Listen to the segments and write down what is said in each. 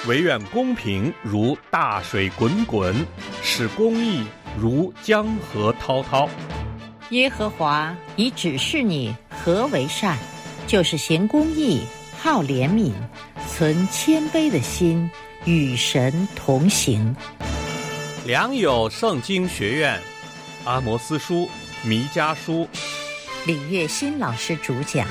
惟愿公平如大水滚滚，使公义如江河滔滔。 耶和华已指示你何为善，就是行公义，好怜悯，存谦卑的心，与神同行。 良友圣经学院阿摩司书、弥迦书， 李月新老师主讲。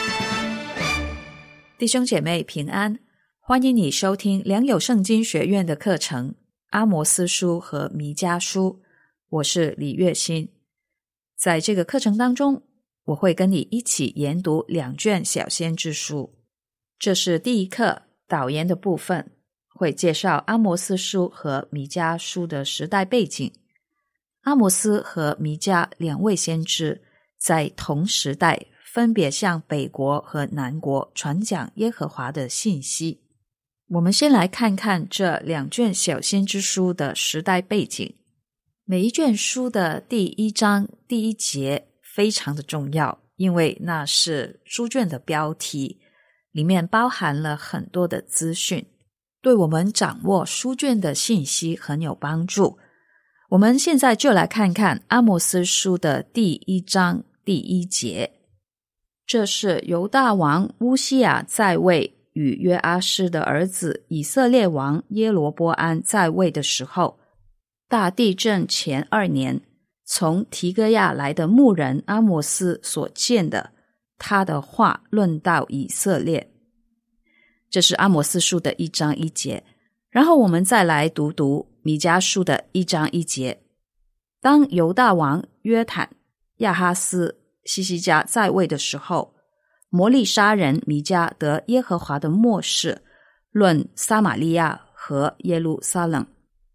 弟兄姐妹平安，欢迎你收听良友圣经学院的课程阿摩司书和弥迦书，我是李月新。在这个课程当中，我会跟你一起研读2卷小先知书。这是第一课导言的部分，会介绍阿摩司书和弥迦书的时代背景。阿摩司和弥迦2位先知在同时代分别向北国和南国传讲耶和华的信息。我们先来看看这2卷小先知书的时代背景。每一卷书的第1章第1节非常的重要，因为那是书卷的标题，里面包含了很多的资讯，对我们掌握书卷的信息很有帮助。我们现在就来看看阿摩司书的第1章第1节。这是犹大王乌西雅在位，与约阿施的儿子以色列王耶罗波安在位的时候，大地震前2年，从提哥亚来的牧人阿摩司所见的，他的话论到以色列。这是阿摩司书的1章1节。然后我们再来读弥迦书的1章1节。当犹大王约坦、亚哈斯、西西家在位的时候，摩利沙人弥迦得耶和华的默示，论撒玛利亚和耶路撒冷。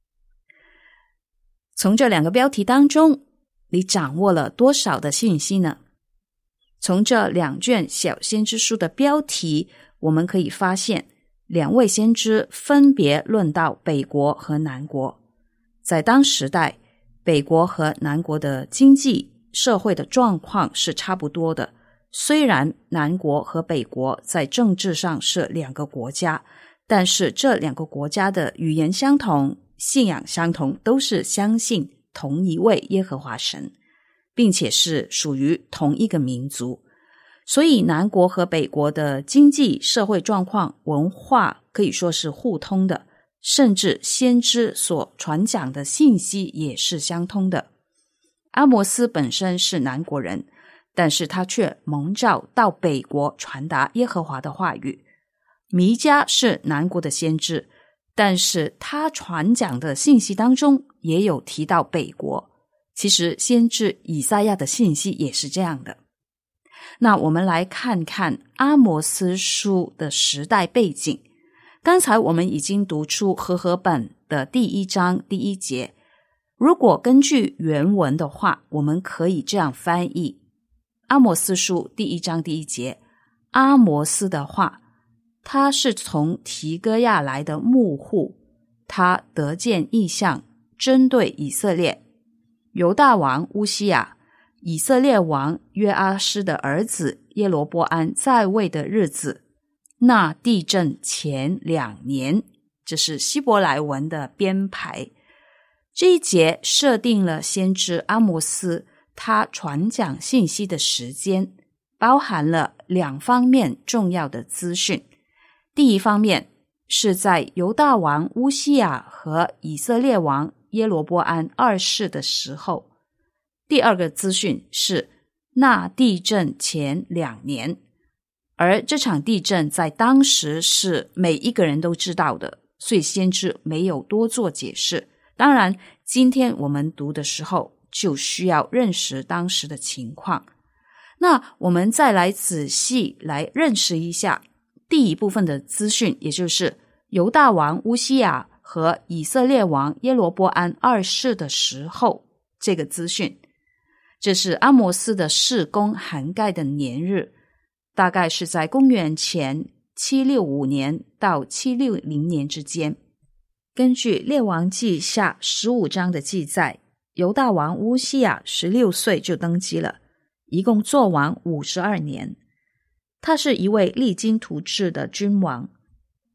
从这2个标题当中，你掌握了多少的信息呢？从这2卷小先知书的标题，我们可以发现2位先知分别论到北国和南国。在当时代，北国和南国的经济社会的状况是差不多的，虽然南国和北国在政治上是2个国家，但是这2个国家的语言相同，信仰相同，都是相信同一位耶和华神，并且是属于同一个民族。所以南国和北国的经济社会状况、文化可以说是互通的，甚至先知所传讲的信息也是相通的。阿摩司本身是南国人，但是他却蒙召到北国传达耶和华的话语。弥迦是南国的先知，但是他传讲的信息当中也有提到北国。其实先知以赛亚的信息也是这样的。那我们来看看阿摩司书的时代背景。刚才我们已经读出和合本的第1章第1节，如果根据原文的话，我们可以这样翻译阿摩司书第1章第1节。阿摩司的话，他是从提哥亚来的牧户，他得见异象，针对以色列。犹大王乌西雅、以色列王约阿施的儿子耶罗波安在位的日子，那地震前2年，这是希伯来文的编排。这一节设定了先知阿摩司他传讲信息的时间，包含了2方面重要的资讯。第一方面是在犹大王乌西雅和以色列王耶罗波安2世的时候。第二个资讯是那地震前2年，而这场地震在当时是每一个人都知道的，所以先知没有多做解释。当然今天我们读的时候就需要认识当时的情况。那我们再来仔细来认识一下第一部分的资讯，也就是犹大王乌西雅和以色列王耶罗波安2世的时候这个资讯。这是阿摩司的事工涵盖的年日，大概是在公元前765年到760年之间。根据列王记下15章的记载，犹大王乌西雅16岁就登基了，一共做王52年。他是一位励精图治的君王，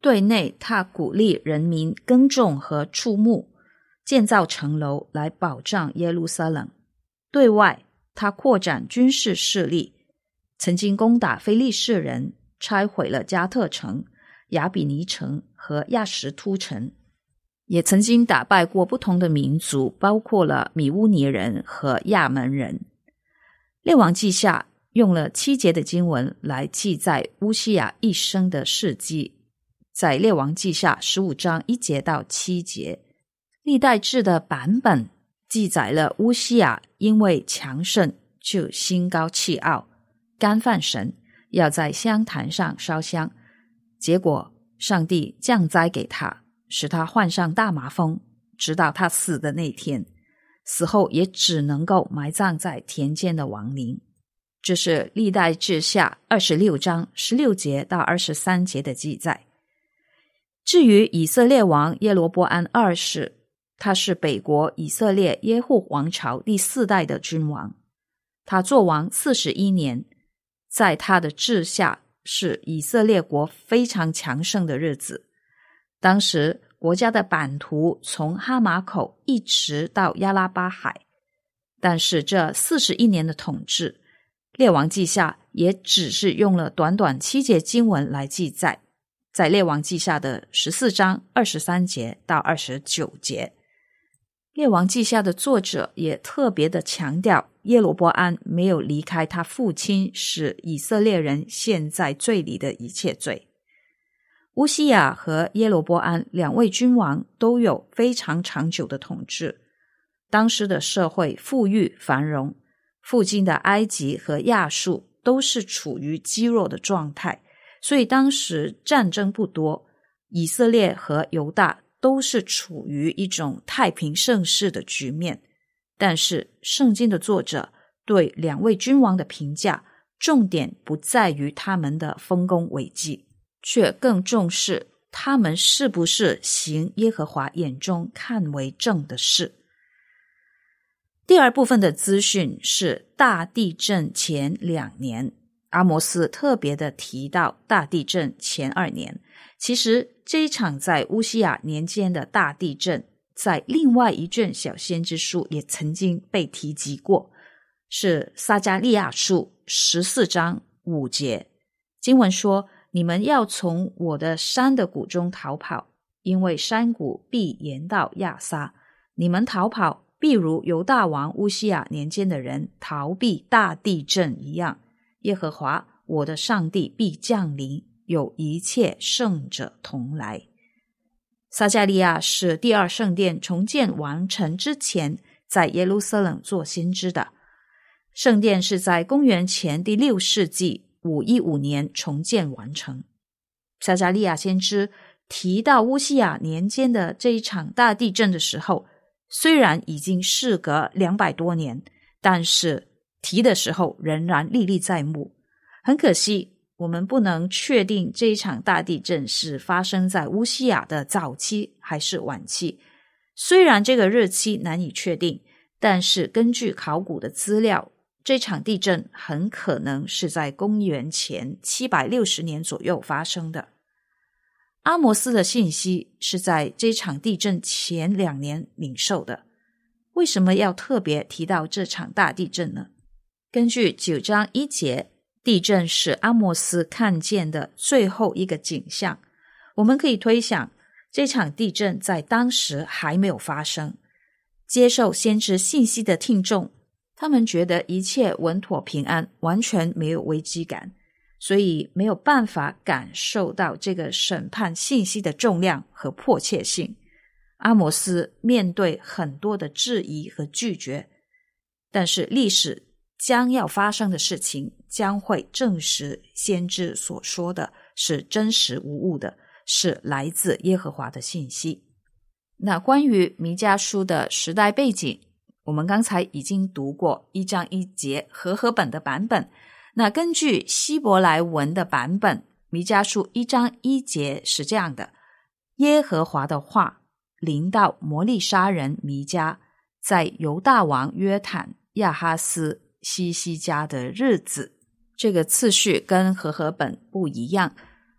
对内他鼓励人民耕种和畜牧，建造城楼来保障耶路撒冷；对外他扩展军事势力，曾经攻打非利士人，拆毁了加特城、亚比尼城和亚什突城，也曾经打败过不同的民族，包括了米乌尼人和亚门人。列王记下用了7节的经文来记载乌西雅一生的事迹，在列王记下15章1节到7节。历代志的版本记载了乌西雅因为强盛就心高气傲，干犯神，要在香坛上烧香，结果上帝降灾给他，使他患上大麻风，直到他死的那天，死后也只能够埋葬在田间的亡灵。这是历代志下26章16节到23节的记载。至于以色列王耶罗波安2世，他是北国以色列耶户王朝第4代的君王，他作王41年，在他的治下是以色列国非常强盛的日子。当时国家的版图从哈马口一直到亚拉巴海，但是这41年的统治，列王记下也只是用了短短7节经文来记载，在列王记下的14章23节到29节。列王记下的作者也特别的强调，耶罗波安没有离开他父亲使以色列人陷在罪里的一切罪。乌西雅和耶罗波安2位君王都有非常长久的统治，当时的社会富裕繁荣，附近的埃及和亚述都是处于积弱的状态，所以当时战争不多，以色列和犹大都是处于一种太平盛世的局面。但是圣经的作者对2位君王的评价，重点不在于他们的丰功伟绩，却更重视他们是不是行耶和华眼中看为正的事。第二部分的资讯是大地震前2年，阿摩斯特别的提到大地震前2年。其实这一场在乌西雅年间的大地震，在另外一卷小先知书也曾经被提及过，是撒迦利亚书14章5节。经文说，你们要从我的山的谷中逃跑，因为山谷必延到亚撒，你们逃跑必如犹大王乌西雅年间的人逃避大地震一样。耶和华我的上帝必降临，有一切圣者同来。撒迦利亚是第2圣殿重建完成之前在耶路撒冷做先知的。圣殿是在公元前第6世纪515年重建完成。撒迦利亚先知提到乌西雅年间的这一场大地震的时候，虽然已经事隔200多年，但是提的时候仍然历历在目。很可惜，我们不能确定这一场大地震是发生在乌西雅的早期还是晚期。虽然这个日期难以确定，但是根据考古的资料，这场地震很可能是在公元前760年左右发生的。阿摩斯的信息是在这场地震前2年领受的。为什么要特别提到这场大地震呢？根据9章1节，地震是阿摩斯看见的最后一个景象。我们可以推想，这场地震在当时还没有发生。接受先知信息的听众，他们觉得一切稳妥平安，完全没有危机感，所以没有办法感受到这个审判信息的重量和迫切性。阿摩斯面对很多的质疑和拒绝，但是历史将要发生的事情将会证实先知所说的是真实无误的，是来自耶和华的信息。那关于弥迦书的时代背景，我们刚才已经读过1章1节和合本的版本。那根据希伯来文的版本，弥迦书1章1节是这样的：耶和华的话临到摩利沙人弥迦，在犹大王约坦、亚哈斯、西西家的日子。这个次序跟和合本不一样。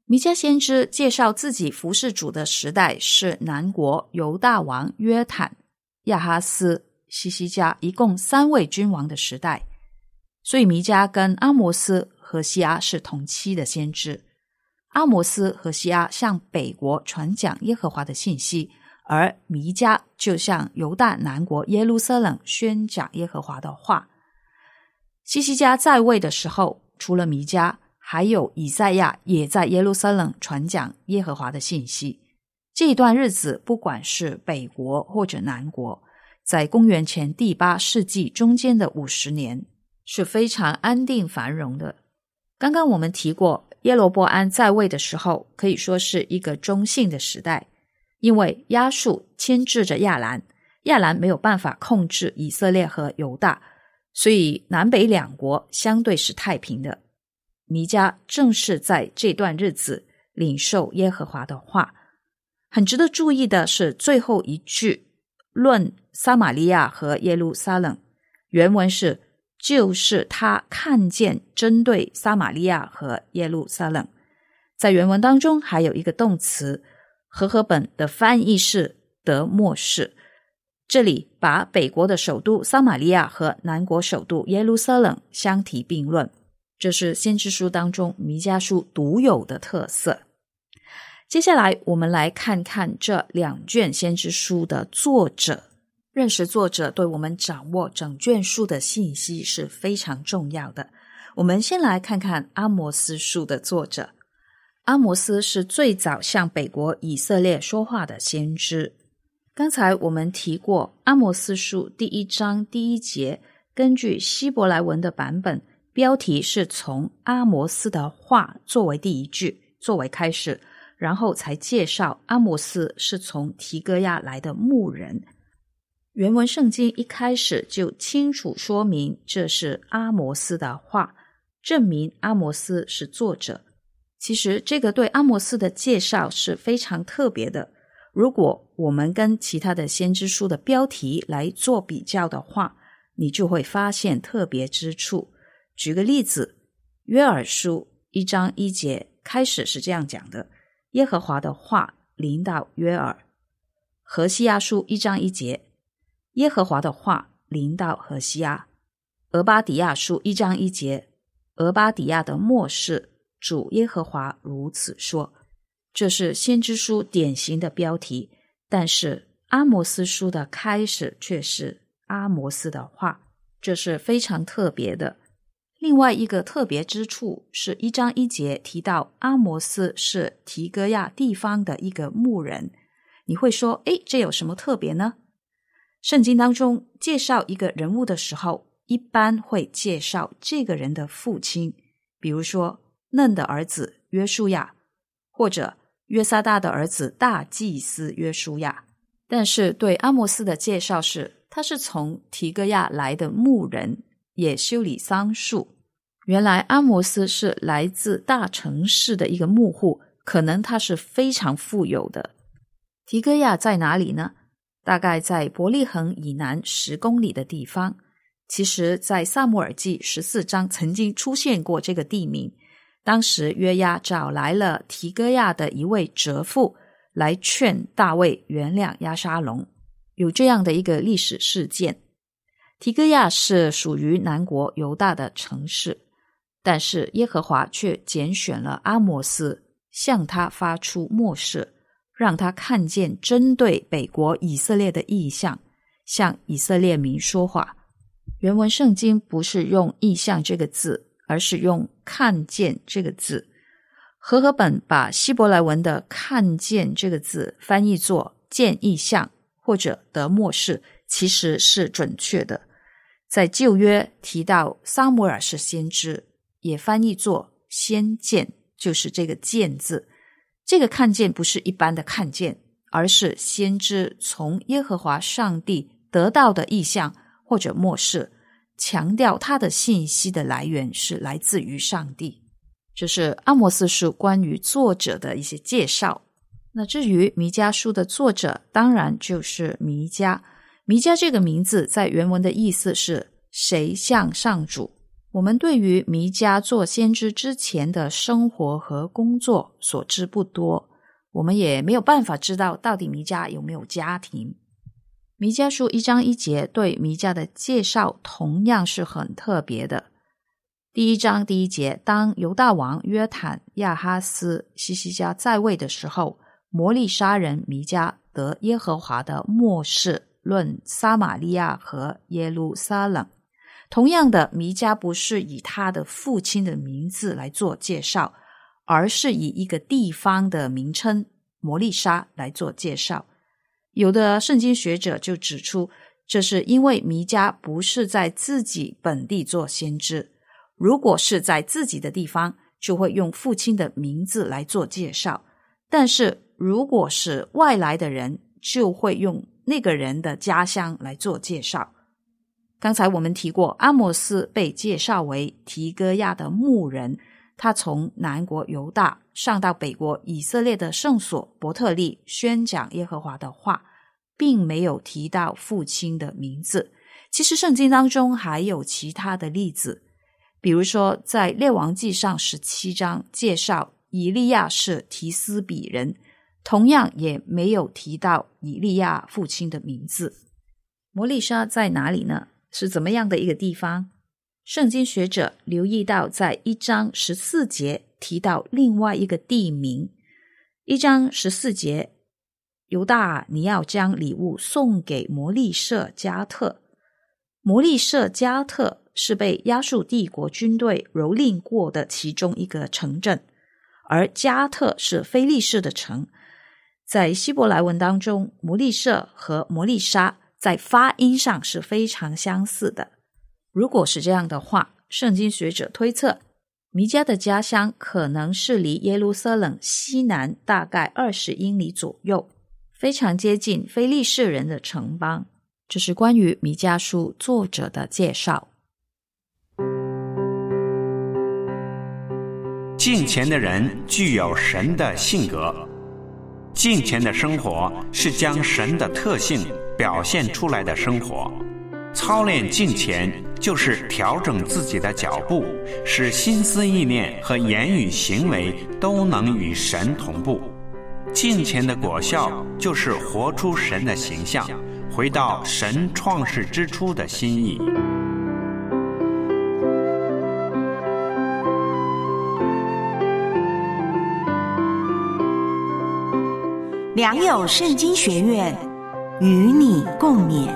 弥迦先知介绍自己服侍主的时代是南国犹大王约坦、亚哈斯、西西家一共3位君王的时代，所以弥迦跟阿摩斯、何西阿是同期的先知。阿摩斯、何西阿向北国传讲耶和华的信息，而弥迦就向犹大南国耶路撒冷宣讲耶和华的话。西西家在位的时候，除了弥迦，还有以赛亚也在耶路撒冷传讲耶和华的信息。这一段日子，不管是北国或者南国，在公元前第8世纪中间的50年，是非常安定繁荣的。刚刚我们提过，耶罗波安在位的时候，可以说是一个中性的时代，因为亚述牵制着亚兰，亚兰没有办法控制以色列和犹大，所以南北两国相对是太平的。弥迦正是在这段日子领受耶和华的话。很值得注意的是最后一句，论撒玛利亚和耶路撒冷，原文是就是他看见针对撒玛利亚和耶路撒冷。在原文当中还有一个动词，和合本的翻译是得默示，这里把北国的首都撒玛利亚和南国首都耶路撒冷相提并论，这是先知书当中弥迦书独有的特色。接下来我们来看看这2卷先知书的作者。认识作者对我们掌握整卷书的信息是非常重要的。我们先来看看阿摩斯书的作者。阿摩斯是最早向北国以色列说话的先知。刚才我们提过，阿摩斯书第1章第1节，根据希伯来文的版本，标题是从阿摩斯的话作为第1句，作为开始，然后才介绍阿摩斯是从提哥亚来的牧人。原文圣经一开始就清楚说明这是阿摩斯的话，证明阿摩斯是作者。其实这个对阿摩斯的介绍是非常特别的，如果我们跟其他的先知书的标题来做比较的话，你就会发现特别之处。举个例子，约珥书1章1节开始是这样讲的，耶和华的话临到约珥。何西阿书1章1节，耶和华的话临到何西阿。俄巴底亚书1章1节，俄巴底亚的末世，主耶和华如此说。这是先知书典型的标题，但是阿摩斯书的开始却是阿摩斯的话，这是非常特别的。另外一个特别之处是1章1节提到阿摩斯是提哥亚地方的一个牧人。你会说，这有什么特别呢？圣经当中介绍一个人物的时候，一般会介绍这个人的父亲，比如说嫩的儿子约书亚，或者约撒大的儿子大祭司约书亚。但是对阿摩斯的介绍是，他是从提哥亚来的牧人，也修理桑树。原来阿摩斯是来自大城市的一个牧户，可能他是非常富有的。提哥亚在哪里呢？大概在伯利恒以南10公里的地方。其实在撒母耳记14章曾经出现过这个地名，当时约押找来了提哥亚的一位哲父来劝大卫原谅押沙龙，有这样的一个历史事件。提哥亚是属于南国犹大的城市，但是耶和华却拣选了阿摩斯，向他发出默示，让他看见针对北国以色列的异象，向以色列民说话。原文圣经不是用异象这个字，而是用看见这个字。和合本把希伯来文的看见这个字翻译作见异象或者得默示，其实是准确的。在旧约提到撒母耳是先知，也翻译作先见，就是这个见字。这个看见不是一般的看见，而是先知从耶和华上帝得到的异象或者默示，强调他的信息的来源是来自于上帝。这是阿摩斯书关于作者的一些介绍。那至于弥迦书的作者，当然就是弥迦。弥迦这个名字在原文的意思是谁向上主。 我们对于弥迦做先知之前的生活和工作所知不多，我们也没有办法知道到底弥迦有没有家庭。弥迦书1章1节对弥迦的介绍同样是很特别的。第1章第1节，当犹大王约坦、亚哈斯、西西家在位的时候，摩利沙人弥迦得耶和华的默示论撒玛利亚和耶路撒冷。同样的，弥迦不是以他的父亲的名字来做介绍，而是以一个地方的名称摩利沙来做介绍。有的圣经学者就指出，这是因为弥迦不是在自己本地做先知，如果是在自己的地方，就会用父亲的名字来做介绍，但是如果是外来的人，就会用那个人的家乡来做介绍。刚才我们提过，阿摩斯被介绍为提哥亚的牧人，他从南国犹大上到北国以色列的圣所伯特利宣讲耶和华的话，并没有提到父亲的名字。其实圣经当中还有其他的例子，比如说在列王记上17章介绍以利亚是提斯比人，同样也没有提到以利亚父亲的名字。摩利沙在哪里呢？是怎么样的一个地方？圣经学者留意到在1章14节提到另外一个地名。1章14节，犹大，你要将礼物送给摩利舍加特。摩利舍加特是被亚述帝国军队蹂躏过的其中一个城镇，而加特是非利士的城。在希伯来文当中，摩利舍和摩利沙在发音上是非常相似的。如果是这样的话，圣经学者推测弥迦的家乡可能是离耶路撒冷西南大概20英里左右，非常接近非利士人的城邦。这是关于弥迦书作者的介绍。 敬虔的人具有神的性格，敬虔的生活是将神的特性表现出来的生活。操练敬虔就是调整自己的脚步，使心思意念和言语行为都能与神同步。敬虔的果效就是活出神的形象，回到神创世之初的心意。 良友圣经学院与你共勉。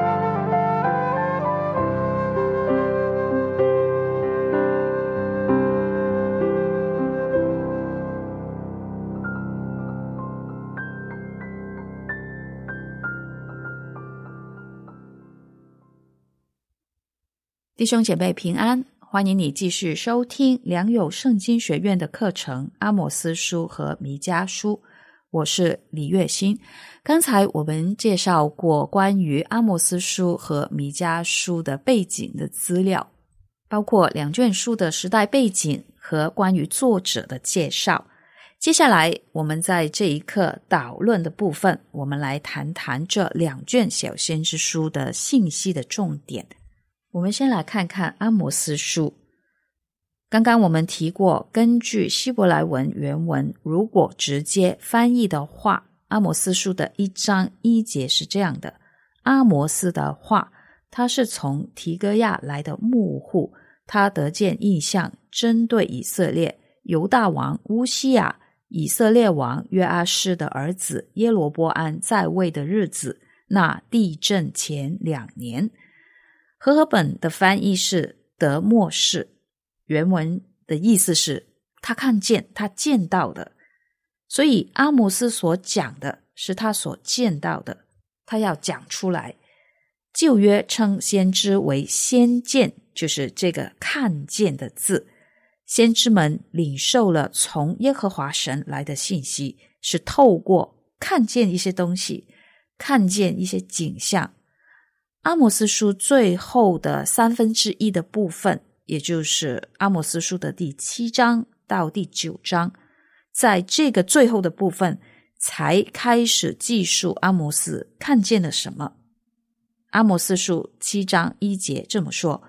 弟兄姐妹平安，欢迎你继续收听良友圣经学院的课程阿摩斯书和弥迦书，我是李月欣。刚才我们介绍过关于阿摩斯书和弥迦书的背景的资料，包括两卷书的时代背景和关于作者的介绍。接下来我们在这一课导论的部分，我们来谈谈这两卷小先知书的信息的重点。我们先来看看阿摩斯书。刚刚我们提过，根据希伯来文原文，如果直接翻译的话，阿摩斯书的1章1节是这样的：阿摩斯的话，他是从提哥亚来的牧户，他得见异象，针对以色列，犹大王乌西亚，以色列王约阿施的儿子耶罗波安在位的日子，那地震前2年。和合本的翻译是得默示，原文的意思是他看见，他见到的。所以阿摩斯所讲的是他所见到的，他要讲出来。旧约称先知为先见，就是这个看见的字。先知们领受了从耶和华神来的信息，是透过看见一些东西，看见一些景象。阿摩斯书最后的1/3的部分，也就是阿摩斯书的第7章到第9章，在这个最后的部分才开始记述阿摩斯看见了什么。阿摩斯书7章1节这么说：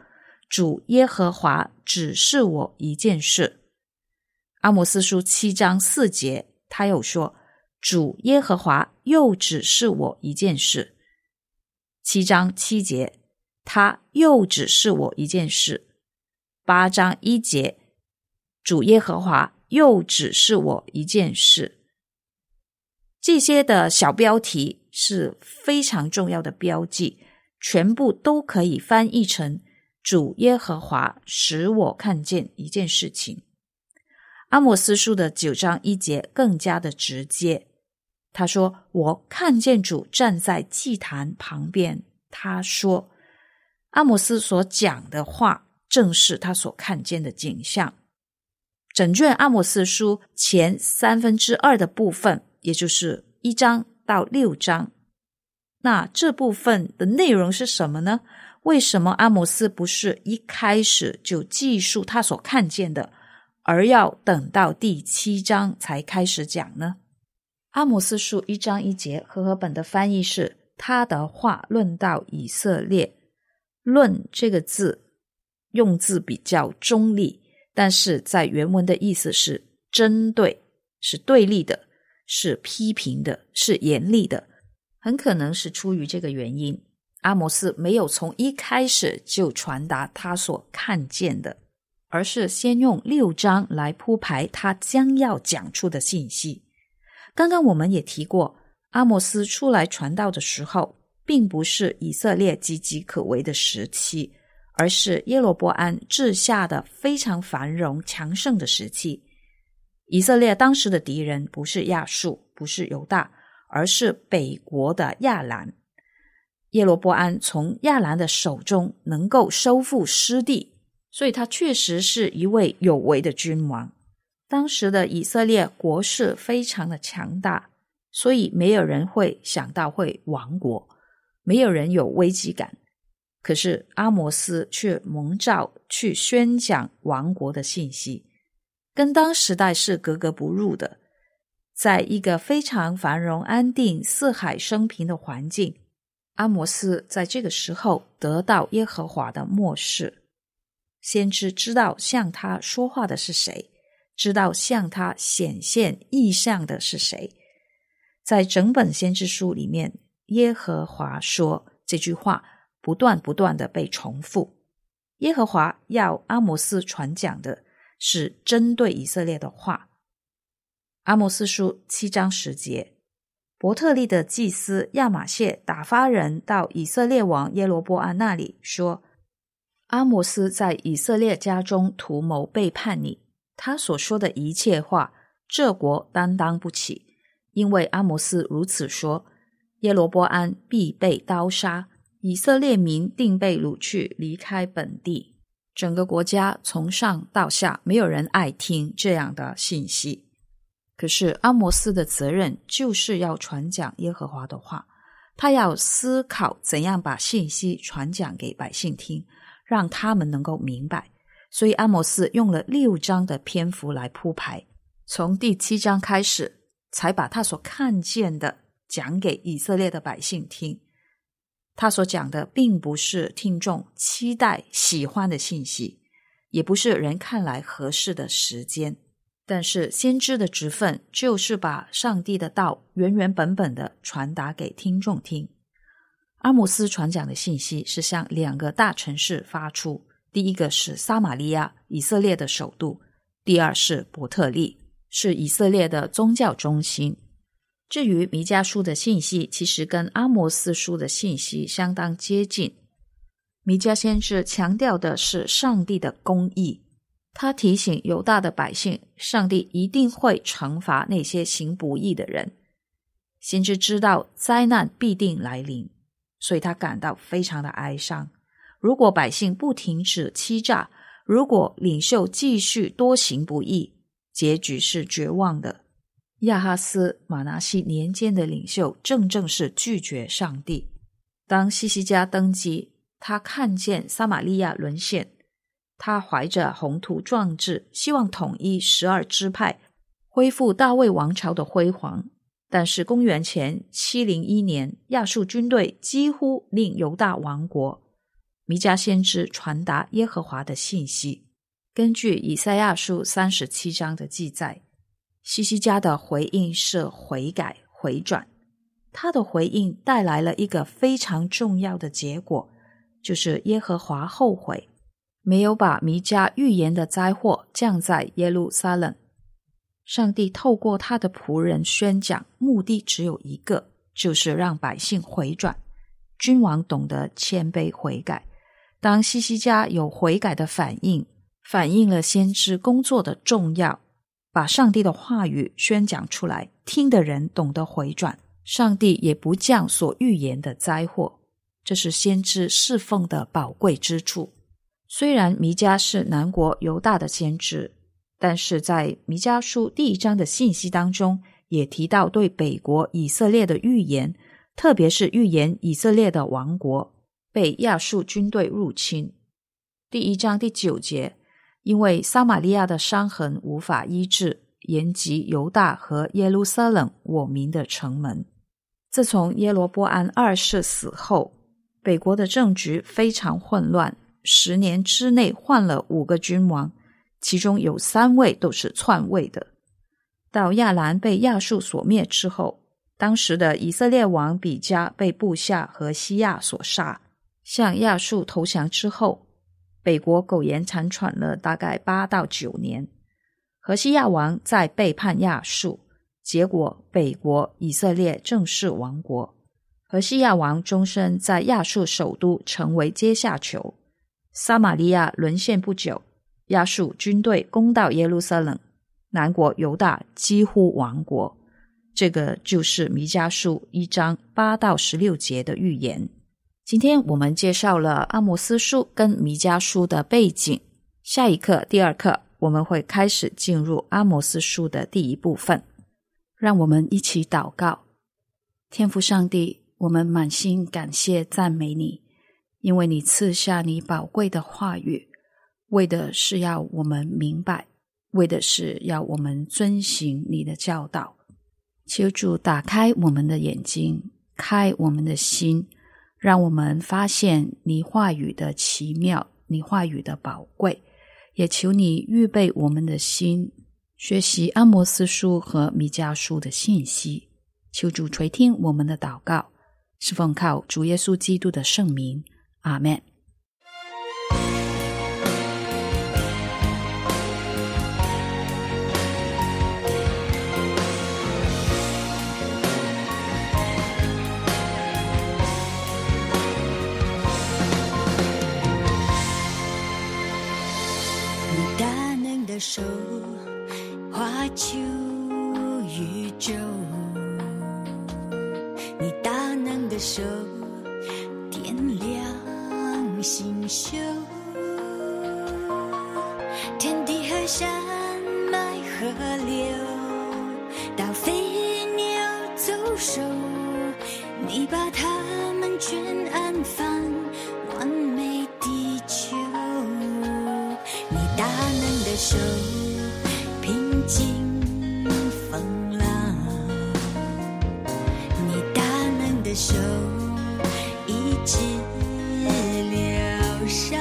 主耶和华指示我一件事。阿摩斯书7章4节，他又说，主耶和华又指示我一件事。7章7节，他又指示我一件事。8章1节，主耶和华又指示我一件事。这些的小标题是非常重要的标记，全部都可以翻译成主耶和华使我看见一件事情。阿摩斯书的9章1节更加的直接，他说，我看见主站在祭坛旁边。他说，阿摩斯所讲的话正是他所看见的景象。整卷阿摩斯书前2/3的部分，也就是1章到6章，那这部分的内容是什么呢？为什么阿摩斯不是一开始就记述他所看见的，而要等到第7章才开始讲呢？阿摩斯书1章1节和合本的翻译是，他的话论到以色列。论这个字用字比较中立，但是在原文的意思是针对，是对立的，是批评的，是严厉的。很可能是出于这个原因，阿摩斯没有从一开始就传达他所看见的，而是先用6章来铺排他将要讲出的信息。刚刚我们也提过，阿摩斯出来传道的时候，并不是以色列岌岌可危的时期，而是耶罗波安治下的非常繁荣强盛的时期。以色列当时的敌人不是亚述，不是犹大，而是北国的亚兰。耶罗波安从亚兰的手中能够收复失地，所以他确实是一位有为的君王。当时的以色列国势非常的强大，所以没有人会想到会亡国，没有人有危机感。可是阿摩斯却蒙召去宣讲亡国的信息，跟当时代是格格不入的。在一个非常繁荣安定、四海升平的环境，阿摩斯在这个时候得到耶和华的默示。先知知道向他说话的是谁，知道向他显现异象的是谁。在整本先知书里面，耶和华说这句话不断的被重复。耶和华要阿摩斯传讲的是针对以色列的话。阿摩斯书7章10节，伯特利的祭司亚玛谢打发人到以色列王耶罗波安那里，说，阿摩斯在以色列家中图谋背叛你，他所说的一切话，这国担当不起，因为阿摩斯如此说，耶罗波安必被刀杀，以色列民定被掳去，离开本地。整个国家从上到下没有人爱听这样的信息。可是阿摩斯的责任就是要传讲耶和华的话，他要思考怎样把信息传讲给百姓听，让他们能够明白。所以阿摩斯用了6章的篇幅来铺排，从第7章开始才把他所看见的讲给以色列的百姓听。他所讲的并不是听众期待喜欢的信息，也不是人看来合适的时间，但是先知的职分就是把上帝的道原原本本的传达给听众听。阿摩斯传讲的信息是向2个大城市发出，第一个是撒玛利亚，以色列的首都；第二是伯特利，是以色列的宗教中心。至于弥迦书的信息，其实跟阿摩斯书的信息相当接近。弥迦先知强调的是上帝的公义，他提醒犹大的百姓，上帝一定会惩罚那些行不义的人。先知知道灾难必定来临，所以他感到非常的哀伤。如果百姓不停止欺诈，如果领袖继续多行不义，结局是绝望的。亚哈斯马拿西年间的领袖正是拒绝上帝。当西西家登基，他看见撒玛利亚沦陷，他怀着宏图壮志，希望统一12支派，恢复大卫王朝的辉煌。但是公元前701年，亚述军队几乎令犹大亡国。 弥迦先知传达耶和华的信息。根据以赛亚书37章的记载，希西家的回应是悔改回转。他的回应带来了一个非常重要的结果，就是耶和华后悔，没有把弥迦预言的灾祸降在耶路撒冷。上帝透过他的仆人宣讲，目的只有一个，就是让百姓回转。君王懂得谦卑悔改。当希西家有悔改的反应，反映了先知工作的重要，把上帝的话语宣讲出来，听的人懂得回转，上帝也不降所预言的灾祸。这是先知侍奉的宝贵之处。虽然弥迦是南国犹大的先知，但是在弥迦书第1章的信息当中，也提到对北国以色列的预言，特别是预言以色列的亡国，被亚述军队入侵。第1章第9节，因为撒玛利亚的伤痕无法医治，延及犹大和耶路撒冷我民的城门。自从耶罗波安2世死后，北国的政局非常混乱，10年之内换了5个君王，其中有3位都是篡位的。到亚兰被亚述所灭之后，当时的以色列王比加被部下和西亚所杀。向亚述投降之后，北国苟延残喘了大概8到9年。何西亚王再背叛亚述，结果北国以色列正式亡国。何西亚王终身在亚述首都成为阶下囚。撒玛利亚沦陷不久，亚述军队攻到耶路撒冷，南国犹大几乎亡国。这个就是弥迦书1章8到16节的预言。今天我们介绍了阿摩斯书跟弥迦书的背景，下一课第2课我们会开始进入阿摩斯书的第1部分。让我们一起祷告。天父上帝，我们满心感谢赞美你，因为你赐下你宝贵的话语，为的是要我们明白，为的是要我们遵行你的教导。求主打开我们的眼睛，开我们的心，让我们发现你话语的奇妙，你话语的宝贵。也求你预备我们的心，学习阿摩斯书和弥迦书的信息。求主垂听我们的祷告，是奉靠主耶稣基督的圣名，阿们。 你大能的手画出宇宙，你大能的手点亮星宿，天地海山脉河流，到飞鸟走兽，你把它们全安放完美地球。你大能的手平静风浪，你大能的手医治疗伤，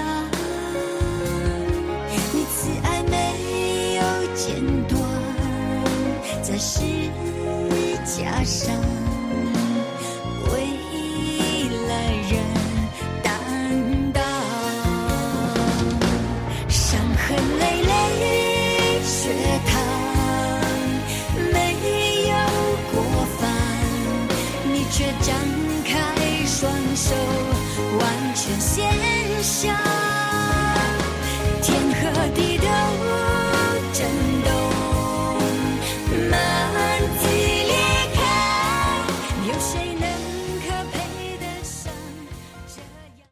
你慈爱没有间断，在十架上为来人担当，伤痕累累血淌，没有过犯，你却张开双手，完全献上。